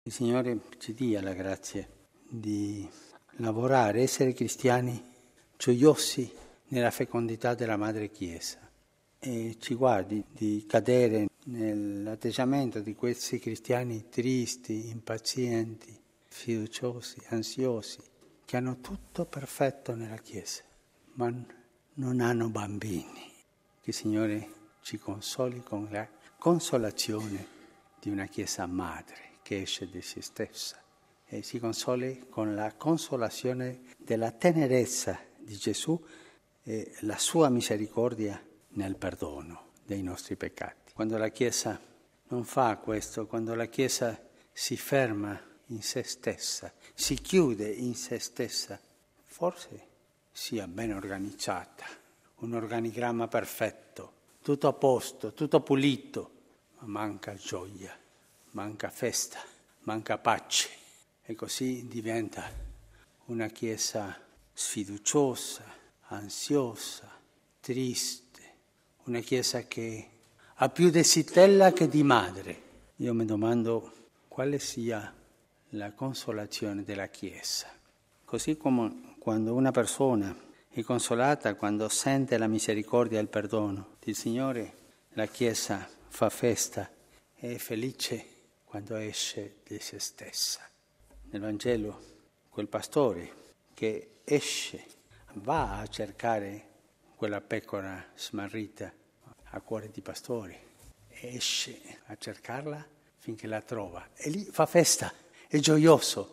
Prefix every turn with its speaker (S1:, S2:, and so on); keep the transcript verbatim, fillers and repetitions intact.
S1: Il Signore ci dia la grazia di lavorare, essere cristiani gioiosi nella fecondità della Madre Chiesa e ci guardi di cadere nell'atteggiamento di questi cristiani tristi, impazienti, fiduciosi, ansiosi, che hanno tutto perfetto nella Chiesa, ma non hanno bambini. Che il Signore ci consoli con la consolazione di una Chiesa madre che esce di se stessa e si consoli con la consolazione della tenerezza di Gesù e la sua misericordia nel perdono dei nostri peccati. Quando la Chiesa non fa questo, quando la Chiesa si ferma in se stessa, si chiude in se stessa, forse sia ben organizzata, un organigramma perfetto, tutto a posto, tutto pulito, ma manca gioia, manca festa, manca pace e così diventa una Chiesa sfiduciosa, ansiosa, triste, una Chiesa che ha più di zitella che di madre. Io mi domando quale sia la consolazione della Chiesa. Così come quando una persona è consolata, quando sente la misericordia e il perdono del Signore, la Chiesa fa festa e è felice quando esce di se stessa. Nel Vangelo quel pastore che esce, va a cercare quella pecora smarrita a cuore di pastore, esce a cercarla finché la trova e lì fa festa, è gioioso